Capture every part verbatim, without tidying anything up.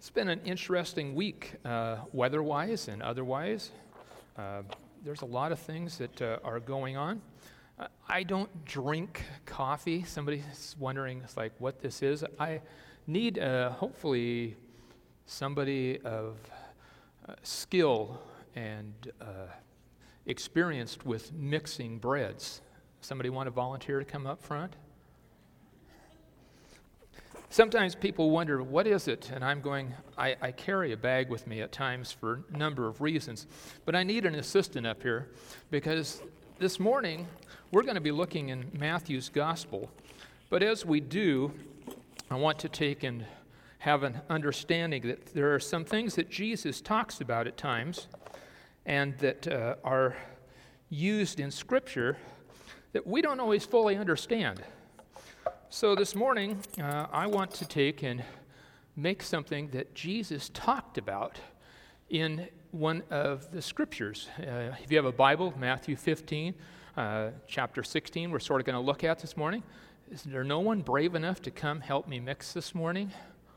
It's been an interesting week, uh, weather-wise and otherwise. Uh, there's a lot of things that uh, are going on. Uh, I don't drink coffee. Somebody's wondering, it's like, what this is. I need, uh, hopefully, somebody of uh, skill and uh, experienced with mixing breads. Somebody want to volunteer to come up front? Sometimes people wonder, what is it? And I'm going, I, I carry a bag with me at times for a number of reasons. But I need an assistant up here because this morning we're going to be looking in Matthew's gospel. But as we do, I want to take and have an understanding that there are some things that Jesus talks about at times and that uh, are used in Scripture that we don't always fully understand. So this morning, uh, I want to take and make something that Jesus talked about in one of the Scriptures. Uh, if you have a Bible, Matthew fifteen, uh, chapter sixteen, we're sort of going to look at this morning. Is there no one brave enough to come help me mix this morning?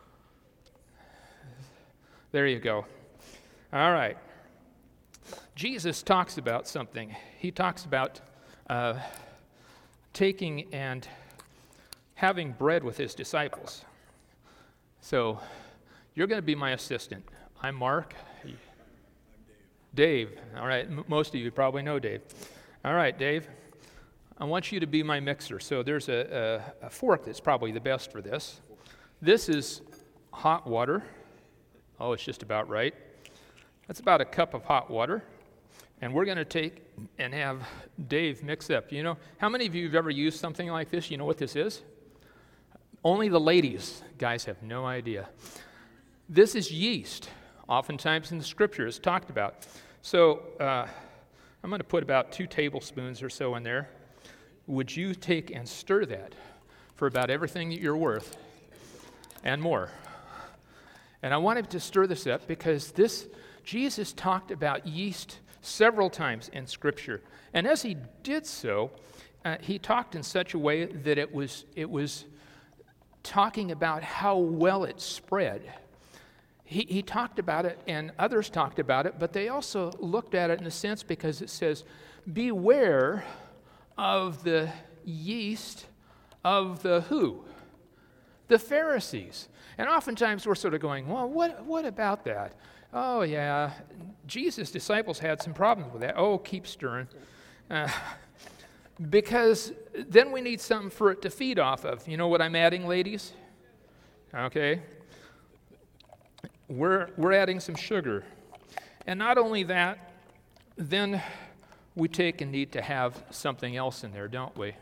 There you go. All right. Jesus talks about something. He talks about uh, taking and having bread with his disciples. So, you're going to be my assistant. I'm Mark. I'm Dave. Dave. All right. M- most of you probably know Dave. All right, Dave. I want you to be my mixer. So there's a, a, a fork that's probably the best for this. This is hot water. Oh, it's just about right. That's about a cup of hot water. And we're going to take and have Dave mix up. You know, how many of you have ever used something like this? You know what this is? Only the ladies. Guys have no idea. This is yeast. Oftentimes in the Scripture it's talked about. So uh, I'm going to put about two tablespoons or so in there. Would you take and stir that for about everything that you're worth and more? And I wanted to stir this up because this Jesus talked about yeast several times in Scripture. And as he did so, uh, he talked in such a way that it was it was talking about how well it spread. He, he talked about it, and others talked about it, but they also looked at it in a sense because it says, beware of the yeast of the who? The Pharisees. And oftentimes we're sort of going, well, what, what about that? Oh, yeah, Jesus' disciples had some problems with that. Oh, keep stirring. Uh, because then we need something for it to feed off of. You know what I'm adding, ladies? Okay. We're, we're adding some sugar. And not only that, then we take and need to have something else in there, don't we?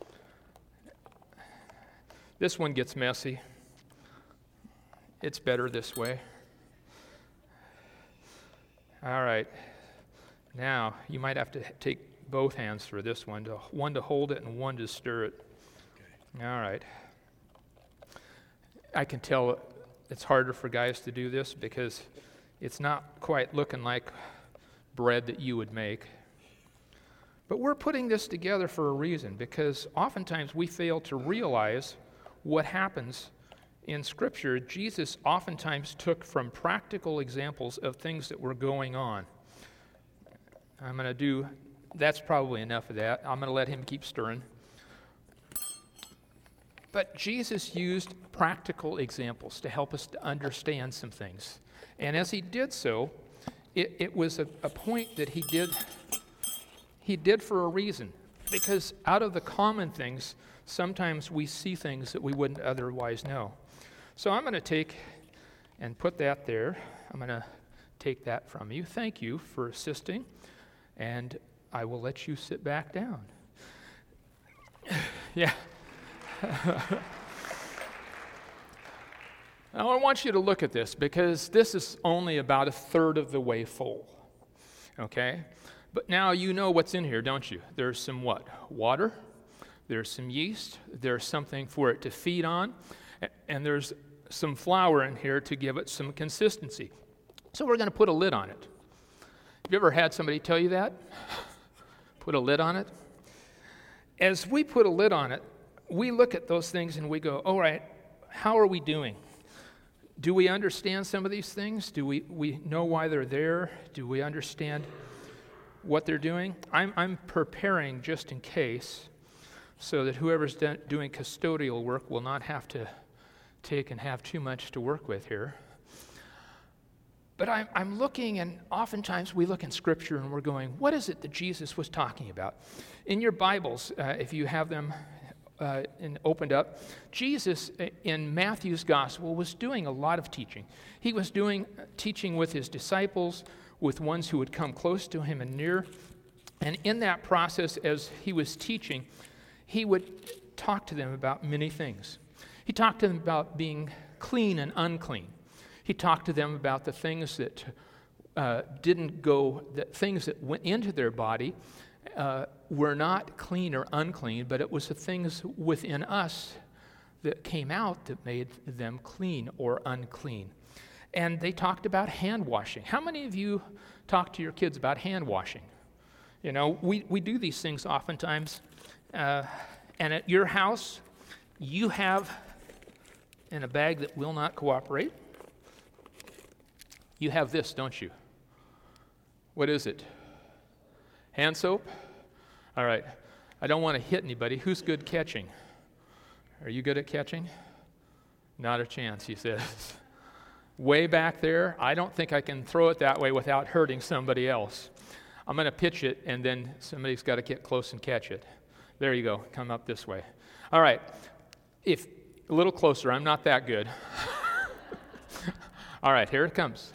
This one gets messy. It's better this way. All right. Now, you might have to take both hands for this one, to, one to hold it and one to stir it. Okay. All right. I can tell it's harder for guys to do this because it's not quite looking like bread that you would make. But we're putting this together for a reason because oftentimes we fail to realize what happens in Scripture. Jesus oftentimes took from practical examples of things that were going on. I'm going to do, that's probably enough of that. I'm going to let him keep stirring. But Jesus used practical examples to help us to understand some things. And as he did so, it, it was a, a point that he did, he did for a reason. Because out of the common things, sometimes we see things that we wouldn't otherwise know. So I'm going to take and put that there. I'm going to take that from you. Thank you for assisting. And I will let you sit back down. Yeah. Now I want you to look at this because this is only about a third of the way full. Okay? But now you know what's in here, don't you? There's some what? Water. There's some yeast. There's something for it to feed on. And there's some flour in here to give it some consistency. So we're going to put a lid on it. Have you ever had somebody tell you that? Put a lid on it? As we put a lid on it, we look at those things and we go, all right, how are we doing? Do we understand some of these things? Do we, we know why they're there? Do we understand what they're doing? I'm, I'm preparing just in case so that whoever's do, doing custodial work will not have to take and have too much to work with here. But I'm, I'm looking, and oftentimes we look in Scripture and we're going, what is it that Jesus was talking about? In your Bibles, uh, if you have them uh, in, opened up, Jesus uh, in Matthew's Gospel was doing a lot of teaching. He was doing uh, teaching with his disciples, with ones who would come close to him and near. And in that process, as he was teaching, he would talk to them about many things. He talked to them about being clean and unclean. He talked to them about the things that uh, didn't go, the things that went into their body uh, were not clean or unclean, but it was the things within us that came out that made them clean or unclean. And they talked about hand washing. How many of you talk to your kids about hand washing? You know, we, we do these things oftentimes. Uh, and at your house, you have in a bag that will not cooperate, you have this, don't you? What is it? Hand soap? All right. I don't want to hit anybody. Who's good catching? Are you good at catching? Not a chance, he says. Way back there, I don't think I can throw it that way without hurting somebody else. I'm going to pitch it, and then somebody's got to get close and catch it. There you go. Come up this way. All right. If a little closer, I'm not that good. All right, here it comes.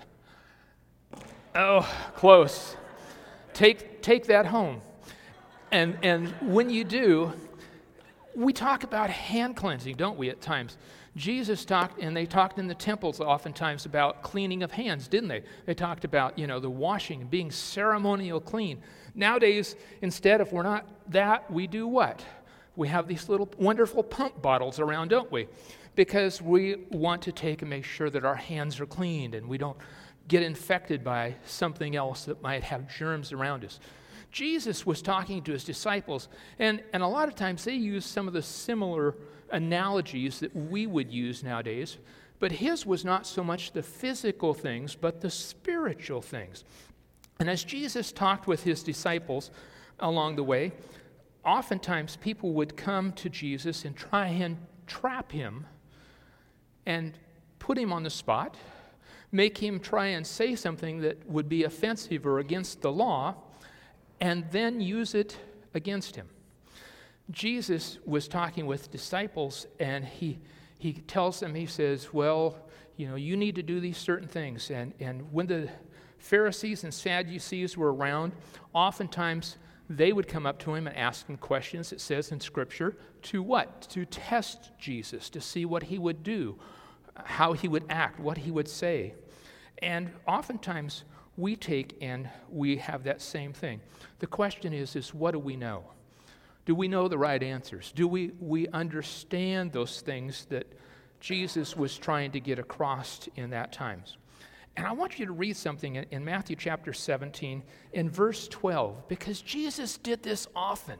Oh, close. Take take that home. And and when you do, we talk about hand cleansing, don't we, at times? Jesus talked, and they talked in the temples oftentimes about cleaning of hands, didn't they? They talked about, you know, the washing and being ceremonial clean. Nowadays, instead, if we're not that, we do what? We have these little wonderful pump bottles around, don't we? Because we want to take and make sure that our hands are cleaned and we don't get infected by something else that might have germs around us. Jesus was talking to his disciples, and, and a lot of times they use some of the similar analogies that we would use nowadays, but his was not so much the physical things, but the spiritual things. And as Jesus talked with his disciples along the way, oftentimes people would come to Jesus and try and trap him and put him on the spot, make him try and say something that would be offensive or against the law, and then use it against him. Jesus was talking with disciples, and he he tells them, he says, well, you know, you need to do these certain things. And, and when the Pharisees and Sadducees were around, oftentimes they would come up to him and ask him questions, it says in Scripture, to what? To test Jesus, to see what he would do, how he would act, what he would say. And oftentimes we take and we have that same thing. The question is, is what do we know? Do we know the right answers? Do we, we understand those things that Jesus was trying to get across in that times? And I want you to read something in, in Matthew chapter seventeen, in verse twelve, because Jesus did this often.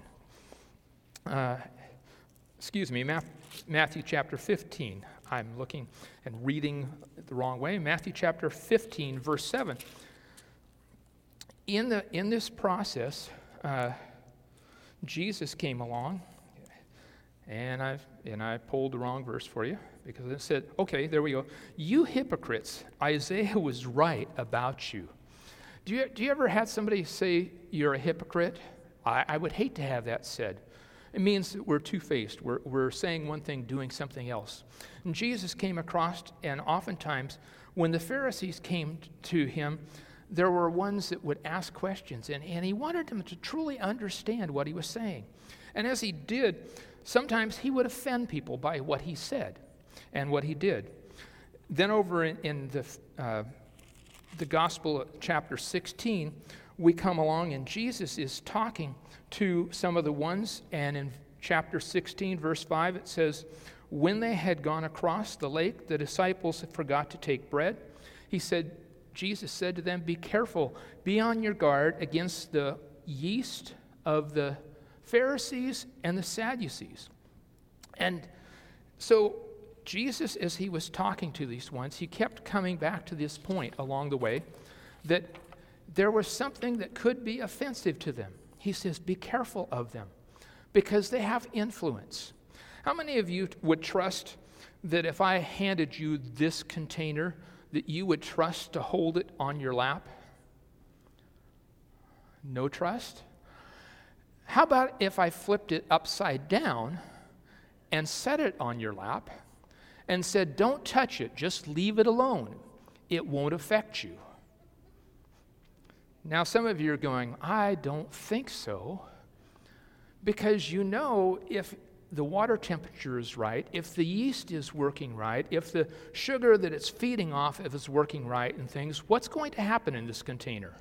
Uh, excuse me, Matthew chapter fifteen. I'm looking and reading the wrong way. Matthew chapter fifteen, verse seven. In the in this process, uh, Jesus came along, and I and I pulled the wrong verse for you because it said, okay, there we go. You hypocrites, Isaiah was right about you. Do you do you ever had somebody say you're a hypocrite? I, I would hate to have that said. It means that we're two-faced. We're, we're saying one thing, doing something else. And Jesus came across, and oftentimes when the Pharisees came to him, there were ones that would ask questions, and, and he wanted them to truly understand what he was saying. And as he did, sometimes he would offend people by what he said and what he did. Then over in, in the, uh, the Gospel chapter sixteen, we come along and Jesus is talking to some of the ones, and in chapter sixteen, verse five, it says, when they had gone across the lake, the disciples forgot to take bread. He said, Jesus said to them, be careful, be on your guard against the yeast of the Pharisees and the Sadducees. And so Jesus, as he was talking to these ones, he kept coming back to this point along the way that there was something that could be offensive to them. He says, be careful of them because they have influence. How many of you would trust that if I handed you this container, that you would trust to hold it on your lap? No trust? How about if I flipped it upside down and set it on your lap and said, don't touch it, just leave it alone. It won't affect you. Now, some of you are going, I don't think so, because you know if the water temperature is right, if the yeast is working right, if the sugar that it's feeding off if it's working right and things, what's going to happen in this container?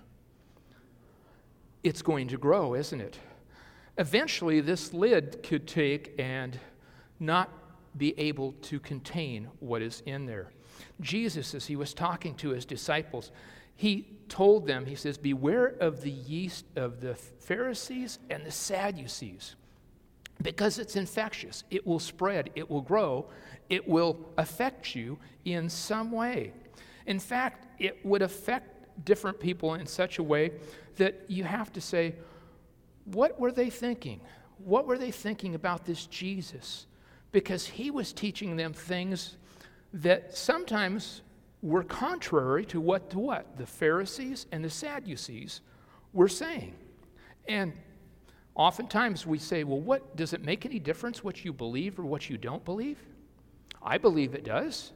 It's going to grow, isn't it? Eventually, this lid could take and not be able to contain what is in there. Jesus, as he was talking to his disciples, he told them, he says, beware of the yeast of the Pharisees and the Sadducees, because it's infectious. It will spread. It will grow. It will affect you in some way. In fact, it would affect different people in such a way that you have to say, what were they thinking? What were they thinking about this Jesus? Because he was teaching them things that sometimes were contrary to what to what the Pharisees and the Sadducees were saying. And oftentimes we say, well, what does it make any difference what you believe or what you don't believe? I believe it does.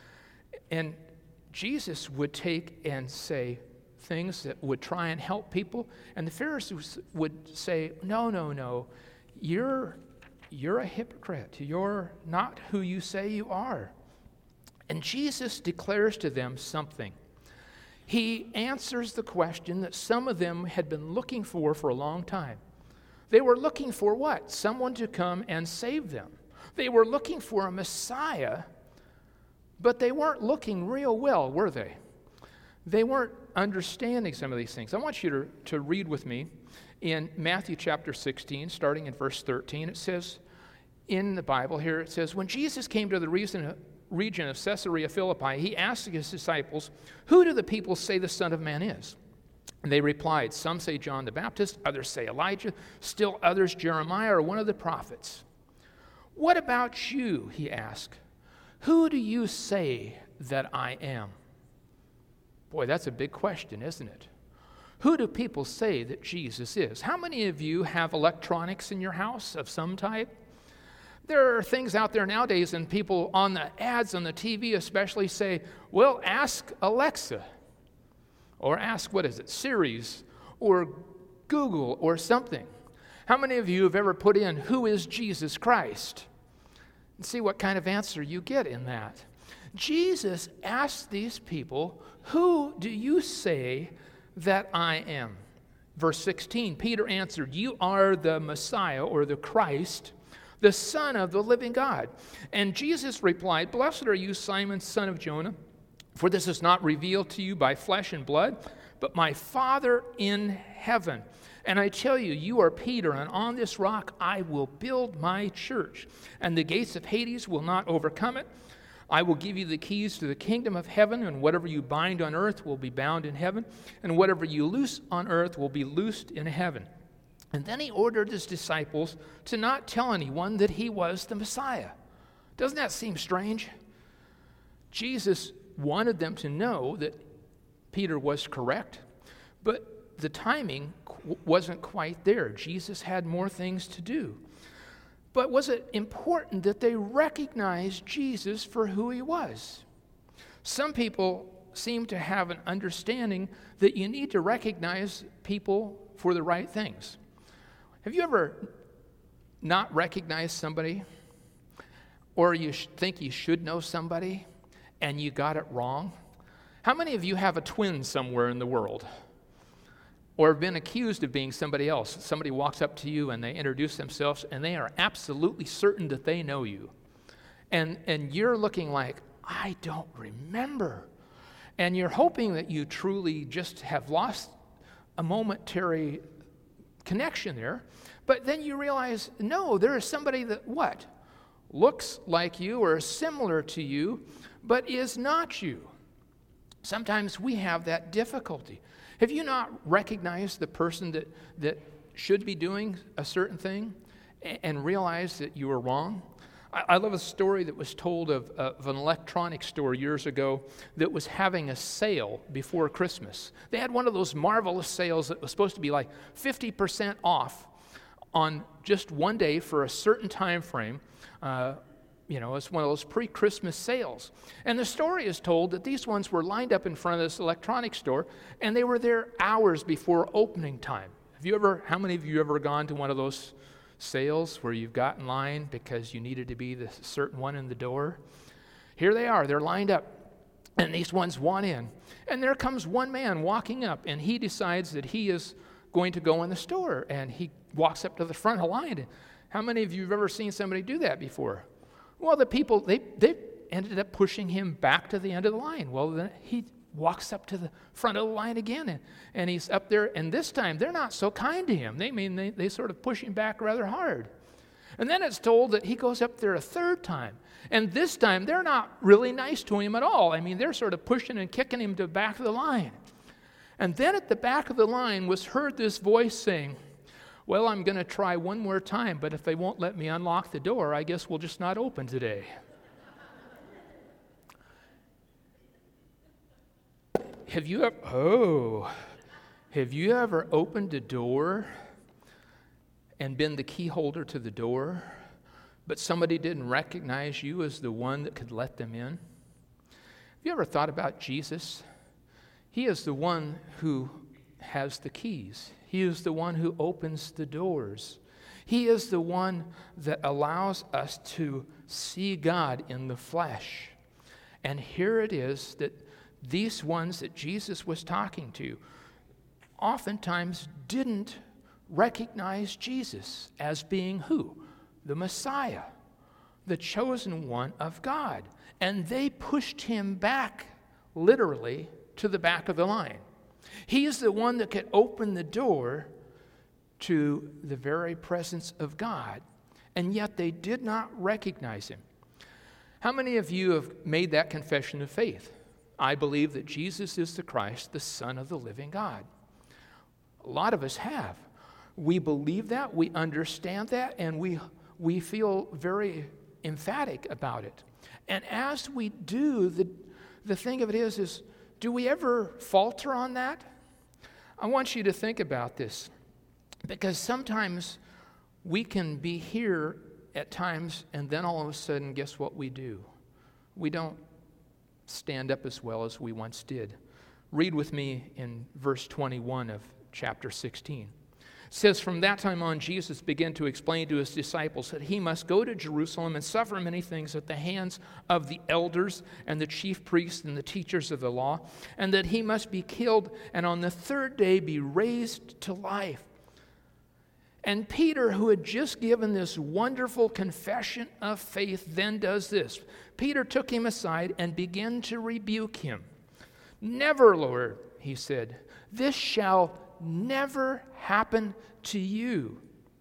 And Jesus would take and say things that would try and help people, and the Pharisees would say, no, no, no, you're you're a hypocrite. You're not who you say you are. And Jesus declares to them something. He answers the question that some of them had been looking for for a long time. They were looking for what? Someone to come and save them. They were looking for a Messiah, but they weren't looking real well, were they? They weren't understanding some of these things. I want you to, to read with me in Matthew chapter sixteen, starting in verse thirteen. It says in the Bible here, it says, when Jesus came to the region region of Caesarea Philippi, he asked his disciples, who do the people say the Son of Man is? And they replied, some say John the Baptist, others say Elijah, still others Jeremiah or one of the prophets. What about you, he asked. Who do you say that I am? Boy, that's a big question, isn't it? Who do people say that Jesus is? How many of you have electronics in your house of some type? There are things out there nowadays, and people on the ads on the T V especially say, well, ask Alexa, or ask, what is it, Siri's, or Google, or something. How many of you have ever put in, who is Jesus Christ? And see what kind of answer you get in that. Jesus asked these people, who do you say that I am? Verse sixteen, Peter answered, you are the Messiah, or the Christ, the Son of the living God. And Jesus replied, blessed are you, Simon, son of Jonah, for this is not revealed to you by flesh and blood, but my Father in heaven. And I tell you, you are Peter, and on this rock I will build my church, and the gates of Hades will not overcome it. I will give you the keys to the kingdom of heaven, and whatever you bind on earth will be bound in heaven, and whatever you loose on earth will be loosed in heaven. And then he ordered his disciples to not tell anyone that he was the Messiah. Doesn't that seem strange? Jesus wanted them to know that Peter was correct, but the timing wasn't quite there. Jesus had more things to do. But was it important that they recognized Jesus for who he was? Some people seem to have an understanding that you need to recognize people for the right things. Have you ever not recognized somebody, or you sh- think you should know somebody, and you got it wrong? How many of you have a twin somewhere in the world, or have been accused of being somebody else? Somebody walks up to you and they introduce themselves, and they are absolutely certain that they know you. And, and you're looking like, I don't remember. And you're hoping that you truly just have lost a momentary connection there. But then you realize, no, there is somebody that what? looks like you or is similar to you, but is not you. Sometimes we have that difficulty. Have you not recognized the person that, that should be doing a certain thing and, and realized that you were wrong? I, I love a story that was told of, uh, of an electronics store years ago that was having a sale before Christmas. They had one of those marvelous sales that was supposed to be like fifty percent off on just one day for a certain time frame. Uh, you know, it's one of those pre-Christmas sales. And the story is told that these ones were lined up in front of this electronics store, and they were there hours before opening time. Have you ever, how many of you ever gone to one of those sales where you've got in line because you needed to be the certain one in the door? Here they are, they're lined up, and these ones want in. And there comes one man walking up, and he decides that he is going to go in the store, and he walks up to the front of the line. How many of you have ever seen somebody do that before? Well, the people, they, they ended up pushing him back to the end of the line. Well, then he walks up to the front of the line again, and, and he's up there, and this time they're not so kind to him. They mean they, they sort of push him back rather hard. And then it's told that he goes up there a third time, and this time they're not really nice to him at all. I mean, they're sort of pushing and kicking him to the back of the line. And then at the back of the line was heard this voice saying, well, I'm going to try one more time, but if they won't let me unlock the door, I guess we'll just not open today. Have you ever, oh, have you ever opened a door and been the key holder to the door, but somebody didn't recognize you as the one that could let them in? Have you ever thought about Jesus? He is the one who has the keys. He is the one who opens the doors. He is the one that allows us to see God in the flesh. And here it is that these ones that Jesus was talking to oftentimes didn't recognize Jesus as being who? The Messiah, the chosen one of God. And they pushed him back, literally, to the back of the line. He is the one that could open the door to the very presence of God, and yet they did not recognize him. How many of you have made that confession of faith? I believe that Jesus is the Christ, the Son of the living God. A lot of us have. We believe that, we understand that, and we, we feel very emphatic about it. And as we do, the, the thing of it is, is do we ever falter on that? I want you to think about this, because sometimes we can be here at times, and then all of a sudden, guess what we do? We don't stand up as well as we once did. Read with me in verse twenty-one of chapter sixteen. It says, from that time on, Jesus began to explain to his disciples that he must go to Jerusalem and suffer many things at the hands of the elders and the chief priests and the teachers of the law, and that he must be killed and on the third day be raised to life. And Peter, who had just given this wonderful confession of faith, then does this. Peter took him aside and began to rebuke him. Never, Lord, he said, this shall never happen to you.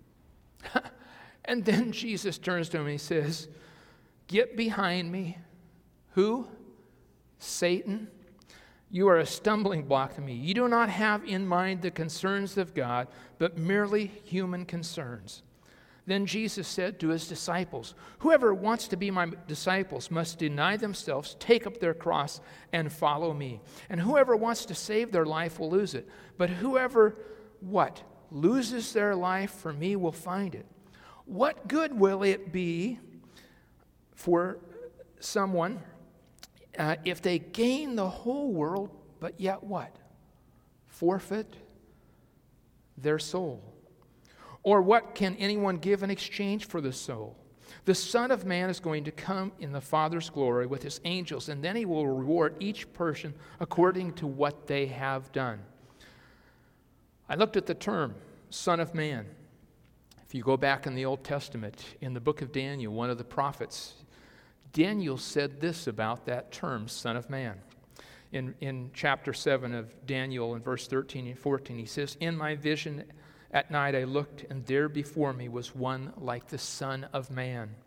And then Jesus turns to him and he says, get behind me. Who? Satan. You are a stumbling block to me. You do not have in mind the concerns of God, but merely human concerns. Then Jesus said to his disciples, whoever wants to be my disciples must deny themselves, take up their cross, and follow me. And whoever wants to save their life will lose it. But whoever, what? Loses their life for me will find it. What good will it be for someone uh, if they gain the whole world, but yet what? Forfeit their soul. Or what can anyone give in exchange for the soul? The Son of Man is going to come in the Father's glory with his angels, and then he will reward each person according to what they have done. I looked at the term, Son of Man. If you go back in the Old Testament, in the book of Daniel, one of the prophets, Daniel said this about that term, Son of Man. In, in chapter seven of Daniel, in verse thirteen and fourteen, he says, in my vision at night I looked, and there before me was one like the Son of Man,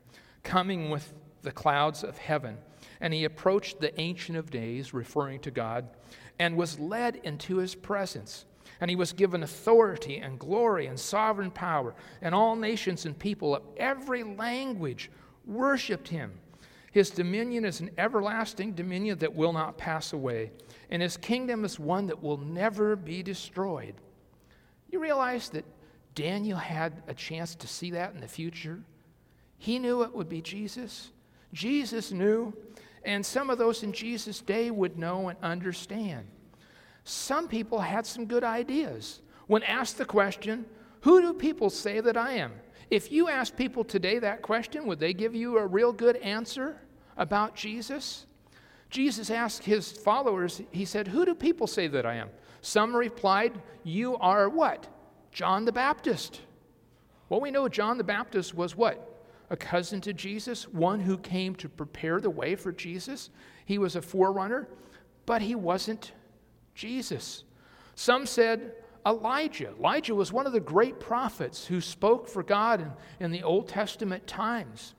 coming with the clouds of heaven. And he approached the Ancient of Days, referring to God, and was led into his presence. And he was given authority and glory and sovereign power. And all nations and people of every language worshiped him. His dominion is an everlasting dominion that will not pass away. And his kingdom is one that will never be destroyed. You realize that Daniel had a chance to see that in the future? He knew it would be Jesus. Jesus knew. And some of those in Jesus' day would know and understand. Some people had some good ideas. When asked the question, who do people say that I am? If you ask people today that question, would they give you a real good answer about Jesus? Jesus asked his followers, he said, who do people say that I am? Some replied, you are what? John the Baptist. Well, we know John the Baptist was what? A cousin to Jesus, one who came to prepare the way for Jesus. He was a forerunner, but he wasn't Jesus. Some said Elijah. Elijah was one of the great prophets who spoke for God in, in the Old Testament times.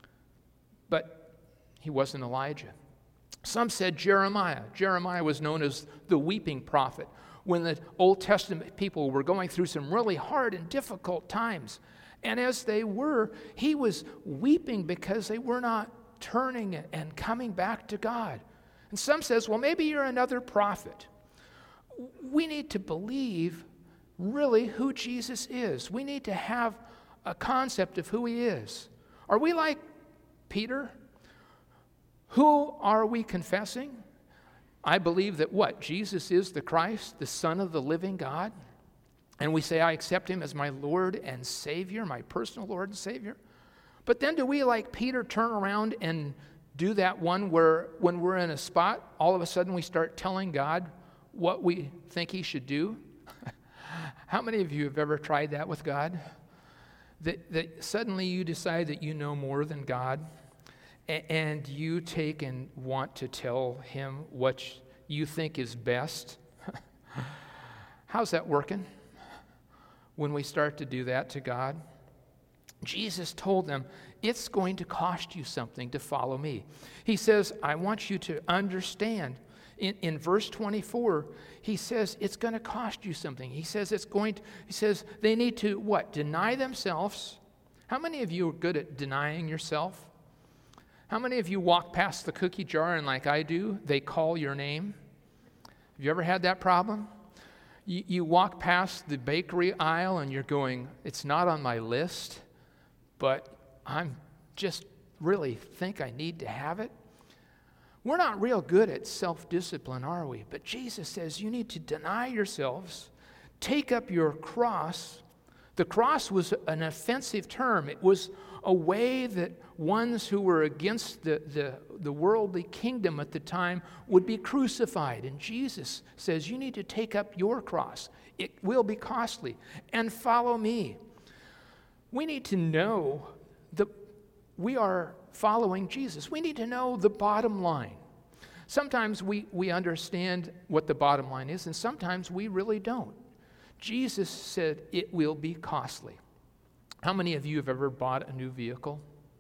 But he wasn't Elijah. Some said Jeremiah. Jeremiah was known as the weeping prophet. When the Old Testament people were going through some really hard and difficult times. And as they were, he was weeping because they were not turning and coming back to God. And some says, well, maybe you're another prophet. We need to believe really who Jesus is. We need to have a concept of who he is. Are we like Peter? Who are we confessing? I believe that what? Jesus is the Christ, the Son of the living God. And we say, I accept him as my Lord and Savior, my personal Lord and Savior. But then do we, like Peter, turn around and do that one where when we're in a spot, all of a sudden we start telling God what we think he should do? How many of you have ever tried that with God? That, that suddenly you decide that you know more than God, and, and you take and want to tell him what you think is best? How's that working? When we start to do that to God? Jesus told them, it's going to cost you something to follow me. He says, I want you to understand. In, in verse twenty-four, he says, it's going to cost you something. He says, it's going to, he says, they need to, what? Deny themselves. How many of you are good at denying yourself? How many of you walk past the cookie jar and like I do, they call your name? Have you ever had that problem? You, you walk past the bakery aisle and you're going, it's not on my list, but I'm just really think I need to have it. We're not real good at self-discipline, are we? But Jesus says you need to deny yourselves, take up your cross. The cross was an offensive term. It was a way that ones who were against the, the, the worldly kingdom at the time would be crucified. And Jesus says you need to take up your cross. It will be costly. And follow me. We need to know that we are following Jesus. We need to know the bottom line. Sometimes we, we understand what the bottom line is, and sometimes we really don't. Jesus said it will be costly. How many of you have ever bought a new vehicle?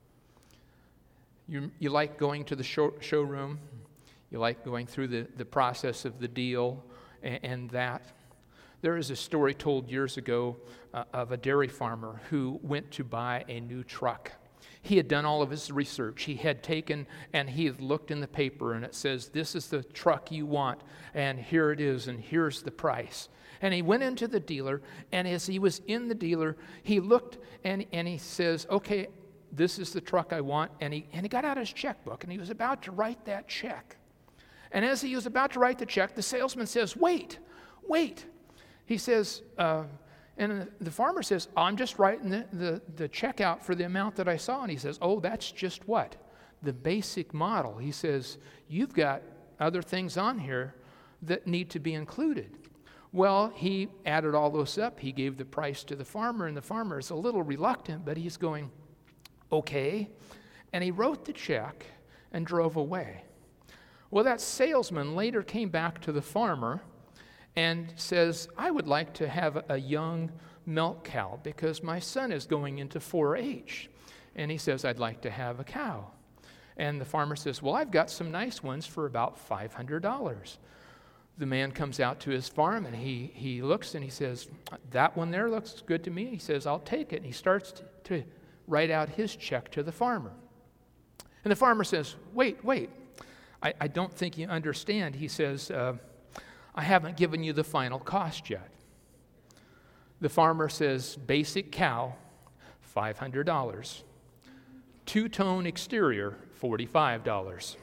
You, you like going to the show, showroom. You like going through the, the process of the deal and, and that. There is a story told years ago uh, of a dairy farmer who went to buy a new truck. He had done all of his research. He had taken and he had looked in the paper and it says, this is the truck you want, and here it is, and here's the price. And he went into the dealer, and as he was in the dealer, he looked and, and he says, okay, this is the truck I want. And he, and he got out his checkbook, and he was about to write that check. And as he was about to write the check, the salesman says, wait, wait. He says, uh, and the farmer says, I'm just writing the, the, the check out for the amount that I saw. And he says, oh, that's just what? The basic model. He says, you've got other things on here that need to be included. Well, he added all those up. He gave the price to the farmer, and the farmer is a little reluctant, but he's going, okay. And he wrote the check and drove away. Well, that salesman later came back to the farmer and says, I would like to have a young milk cow because my son is going into four H. And he says, I'd like to have a cow. And the farmer says, well, I've got some nice ones for about five hundred dollars. The man comes out to his farm, and he, he looks, and he says, that one there looks good to me. He says, I'll take it. And he starts to, to write out his check to the farmer. And the farmer says, wait, wait, I, I don't think you understand. He says, uh, I haven't given you the final cost yet. The farmer says, basic cow, five hundred dollars. Two-tone exterior, forty-five dollars.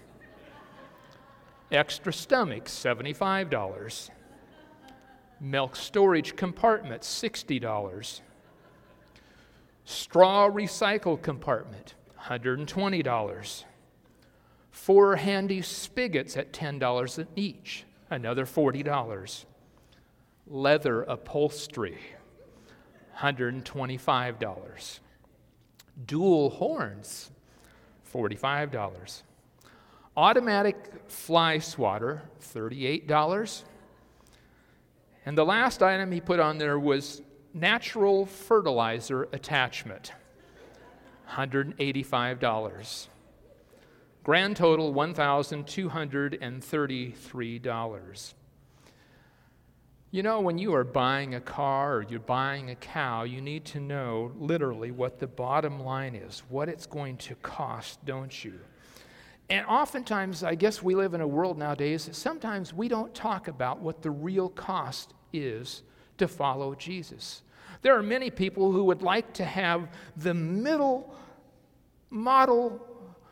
Extra stomach, seventy-five dollars. Milk storage compartment, sixty dollars. Straw recycle compartment, one hundred twenty dollars. Four handy spigots at ten dollars each, another forty dollars. Leather upholstery, one hundred twenty-five dollars. Dual horns, forty-five dollars. Automatic fly swatter, thirty-eight dollars. And the last item he put on there was natural fertilizer attachment, one hundred eighty-five dollars. Grand total, one thousand two hundred thirty-three dollars. You know, when you are buying a car or you're buying a cow, you need to know literally what the bottom line is, what it's going to cost, don't you? And oftentimes, I guess we live in a world nowadays that sometimes we don't talk about what the real cost is to follow Jesus. There are many people who would like to have the middle model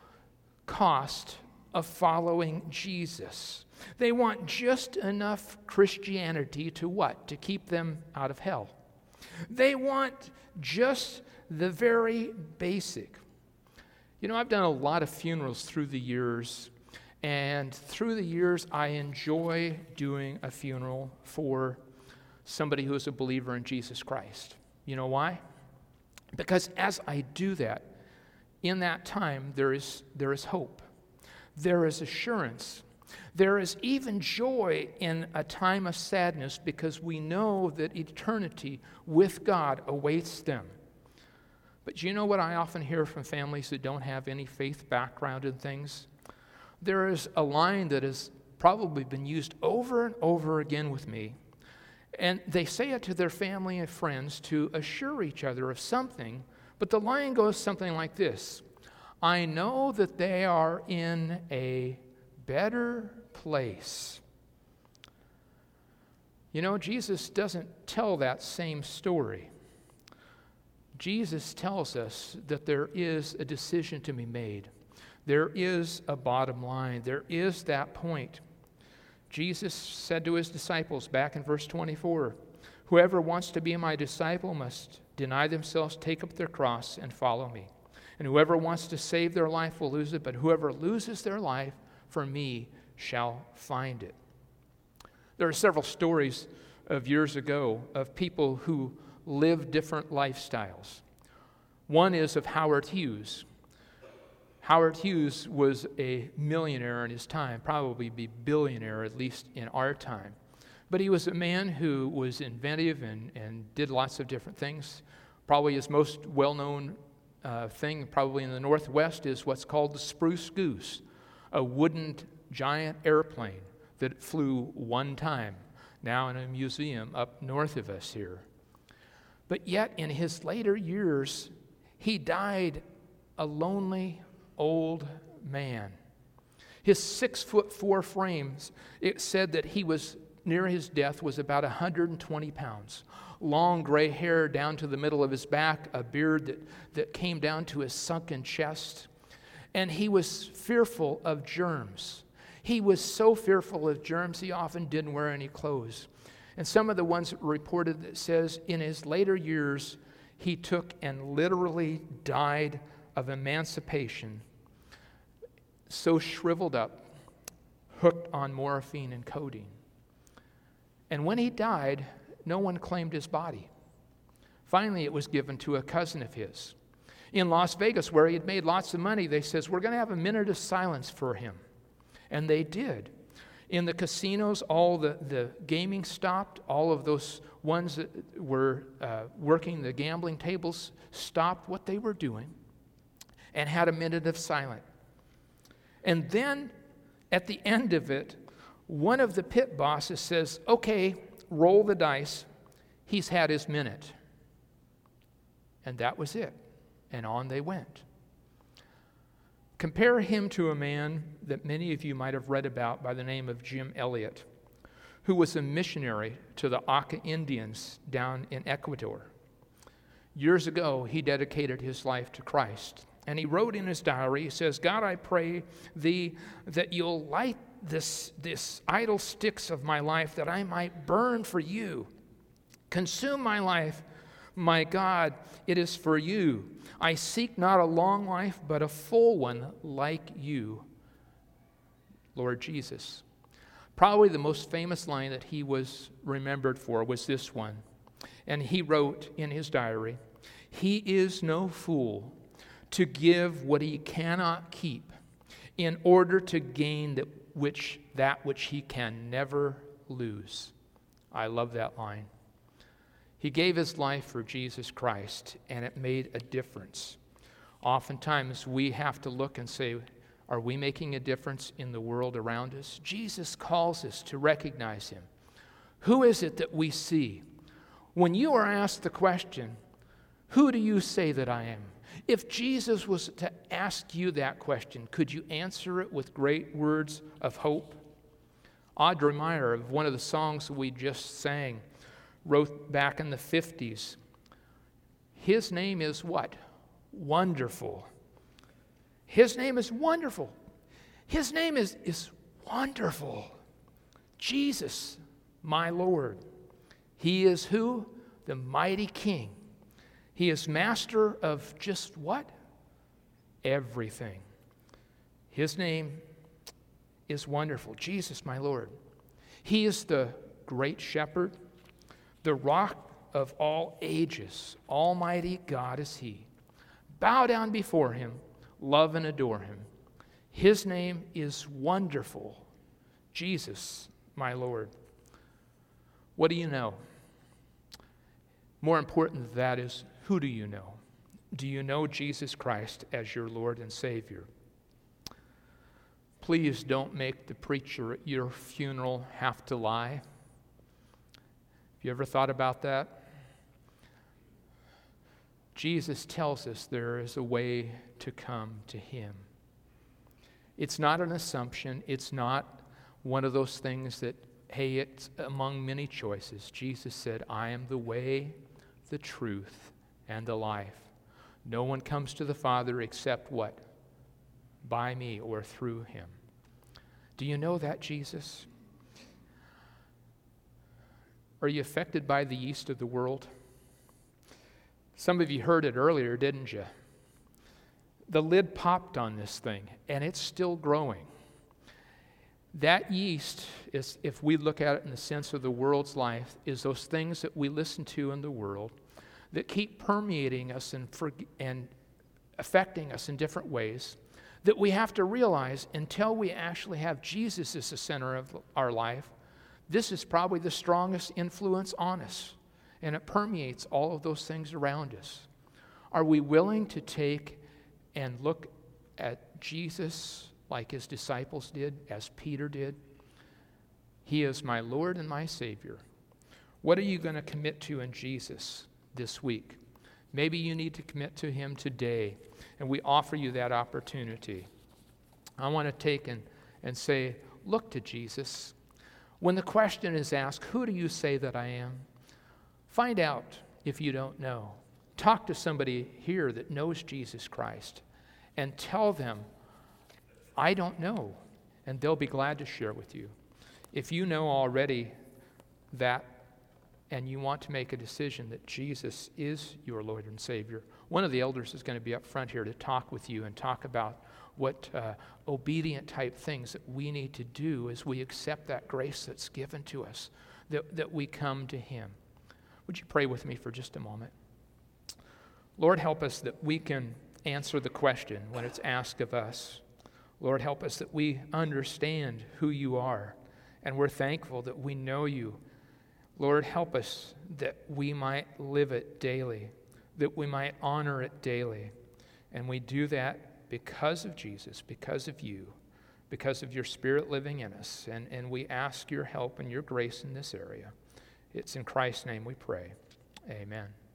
cost of following Jesus. They want just enough Christianity to what? To keep them out of hell. They want just the very basic. You know, I've done a lot of funerals through the years, and through the years I enjoy doing a funeral for somebody who is a believer in Jesus Christ. You know why? Because as I do that, in that time there is there is hope. There is assurance. There is even joy in a time of sadness because we know that eternity with God awaits them. But you know what I often hear from families that don't have any faith background in things? There is a line that has probably been used over and over again with me, and they say it to their family and friends to assure each other of something, but the line goes something like this: I know that they are in a better place. You know, Jesus doesn't tell that same story. Jesus tells us that there is a decision to be made. There is a bottom line. There is that point. Jesus said to his disciples back in verse twenty-four, whoever wants to be my disciple must deny themselves, take up their cross, and follow me. And whoever wants to save their life will lose it, but whoever loses their life for me shall find it. There are several stories of years ago of people who lived different lifestyles. One is of Howard Hughes. Howard Hughes was a millionaire in his time, probably be billionaire at least in our time. But he was a man who was inventive and, and did lots of different things. Probably his most well-known uh, thing, probably in the Northwest, is what's called the Spruce Goose, a wooden giant airplane that flew one time, now in a museum up north of us here. But yet, in his later years, he died a lonely old man. His six foot four frames, it said that he was, near his death, was about one hundred twenty pounds. Long gray hair down to the middle of his back, a beard that, that came down to his sunken chest. And he was fearful of germs. He was so fearful of germs, he often didn't wear any clothes. And some of the ones reported that says in his later years, he took and literally died of emancipation, so shriveled up, hooked on morphine and codeine. And when he died, no one claimed his body. Finally, it was given to a cousin of his. In Las Vegas, where he had made lots of money, they says, we're going to have a minute of silence for him. And they did. In the casinos, all the, the gaming stopped. All of those ones that were uh, working the gambling tables stopped what they were doing. and had a minute of silence. And then at the end of it, one of the pit bosses says, okay, roll the dice. He's had his minute. And that was it. And on they went. Compare him to a man that many of you might have read about by the name of Jim Elliot, who was a missionary to the Auca Indians down in Ecuador. Years ago, he dedicated his life to Christ. And he wrote in his diary, he says, God, I pray thee that you'll light this, this idle sticks of my life, that I might burn for you. Consume my life, my God, it is for you. I seek not a long life, but a full one like you, Lord Jesus. Probably the most famous line that he was remembered for was this one. And he wrote in his diary, he is no fool to give what he cannot keep in order to gain that which, that which he can never lose. I love that line. He gave his life for Jesus Christ, and it made a difference. Oftentimes, we have to look and say, are we making a difference in the world around us? Jesus calls us to recognize him. Who is it that we see? When you are asked the question, who do you say that I am? If Jesus was to ask you that question, could you answer it with great words of hope? Audrey Meyer, of one of the songs we just sang, wrote back in the fifties, his name is what? Wonderful. His name is wonderful. His name is, is wonderful. Jesus, my Lord. He is who? The mighty King. He is master of just what? Everything. His name is wonderful. Jesus, my Lord. He is the great shepherd, the rock of all ages. Almighty God is he. Bow down before him, love and adore him. His name is wonderful. Jesus, my Lord. What do you know? More important than that is, who do you know? Do you know Jesus Christ as your Lord and Savior? Please don't make the preacher at your funeral have to lie. Have you ever thought about that? Jesus tells us there is a way to come to him. It's not an assumption. It's not one of those things that, hey, it's among many choices. Jesus said, I am the way, the truth, and the life. No one comes to the Father except what? By me or through him. Do you know that, Jesus? Are you affected by the yeast of the world? Some of you heard it earlier, didn't you? The lid popped on this thing, and it's still growing. That yeast, is, if we look at it in the sense of the world's life, is those things that we listen to in the world that keep permeating us and, for, and affecting us in different ways, that we have to realize until we actually have Jesus as the center of our life, this is probably the strongest influence on us, and it permeates all of those things around us. Are we willing to take and look at Jesus like his disciples did, as Peter did? He is my Lord and my Savior. What are you going to commit to in Jesus this week? Maybe you need to commit to him today, and we offer you that opportunity. I want to take and, and say, look to Jesus. When the question is asked, who do you say that I am? Find out if you don't know. Talk to somebody here that knows Jesus Christ and tell them, I don't know, and they'll be glad to share with you. If you know already that and you want to make a decision that Jesus is your Lord and Savior, one of the elders is going to be up front here to talk with you and talk about what uh, obedient type things that we need to do as we accept that grace that's given to us, that, that we come to him. Would you pray with me for just a moment? Lord, help us that we can answer the question when it's asked of us. Lord, help us that we understand who you are, and we're thankful that we know you. Lord, help us that we might live it daily, that we might honor it daily, and we do that because of Jesus, because of you, because of your Spirit living in us. And, and we ask your help and your grace in this area. It's in Christ's name we pray. Amen.